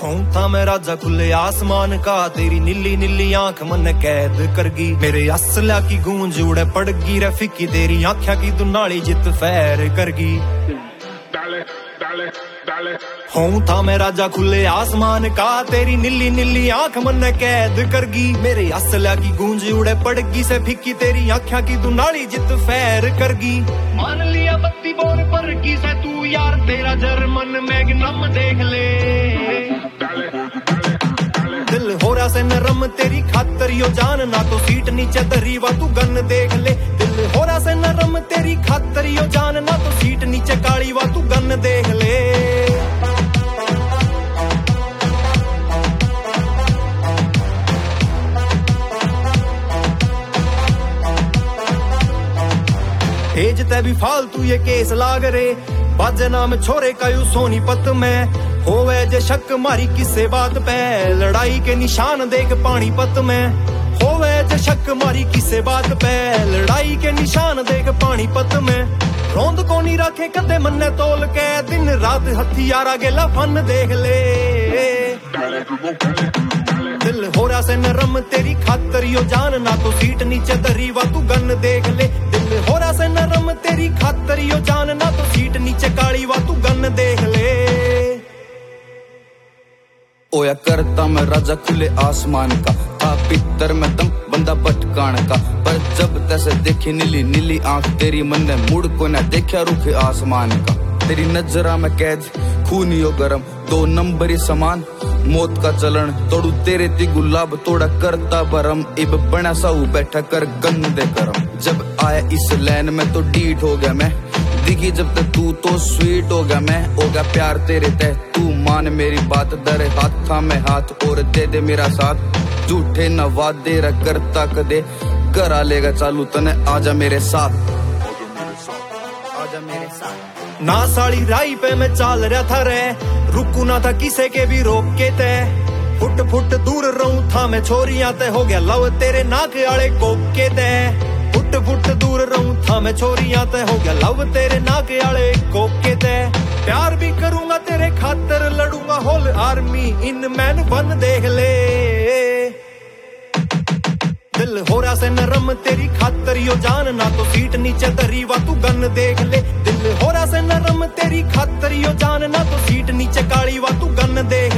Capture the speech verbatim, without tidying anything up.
हूँ था मैं राजा खुले आसमान का, तेरी नीली नीली आंख मन कैद करगी। मेरे असला की गूंज उड़े पड़गी रे फिक्की, तेरी आँखा की दुनाली जित फैर करगी। हूँ था मैं राजा खुले आसमान का, तेरी नीली नीली आंख मन कैद करगी। मेरे असला की गूंज उड़े पड़गी से फिक्की, तेरी आँखा की दुनाली जित फैर करगी। मान लिया बत्ती बोर परगी से तू यार, तेरा जर्मन मैग्नम देख ले। दिल हो रहा से नरम तेरी खातर यो जान, ना तो सीट नीचे धरी वा तू गन देख ले। दिल हो रहा से नरम तेरी खातर यो जान, ना तो सीट नीचे काली वा तू गन देख ले। एज ते भी फालतू ये केस लाग रे, बाजे नाम छोरे का यू सोनीपत में। होवे जे शक मारी किसे बात पे, लड़ाई के निशान देख पानीपत में। होवे जे शक मारी किसे बात पे, लड़ाई के निशान देख पानीपत में। रोंद को नहीं रखे कदे मन्ने तोल के, दिन रात हथियारा गेला फन देख ले। दिल हो रहा से नरम तेरी खातर यो जान, ना तो सीट नीचे धरी वा तू गन देख ले। दिल हो रहा से नरम तेरी खातर यो जान, ना तो सीट नीचे काली वा तू गन देख ले। ओया करता मैं राजा खुले आसमान का, था पितर में दम बंदा भटकान का। पर जब तैसे देखी नीली नीली आंख तेरी, मन ने मुड़ को न देखा रुखे आसमान का। तेरी नजरा में कैद खूनियो गरम, दो नंबरी समान मौत का चलन। तोड़ू तेरे ती गुलाब तोड़ा करता भरम, इब बना साऊ बैठा कर गंदे करम। जब आया इस लैन में तो डीट हो गया मैं, दिखी जब तक तू तो स्वीट हो गया मैं। हो गया प्यार तेरे तय तू मान मेरी बात, दरे हाथ था मैं हाथ और दे दे मेरा साथ। झूठे न वादे र करता कदे, करा लेगा चालू तने आजा मेरे साथ। आजा मेरे साथ। ना साड़ी राई पे मैं चाल रहा था रे, रुकू ना था किसे के भी रोक के ते। फुट फुट दूर रहूं था मैं छोरियां ते, हो गया लव तेरे नाक आले कोक के ते। फुट फुट दूर रहूं था मैं छोरियां ते, हो गया लव तेरे नाक आले कोक के ते। प्यार भी करूंगा तेरे खातर, लड़ूंगा whole army in man one देख ले। दिल हो रहा से नरम तेरी खातर यो जान, ना तो सीट नीचे धरी वा तू गन देख ले। दिल हो रहा से नरम तेरी खातर यो जान, ना तो सीट नीचे काली वा तू गन देख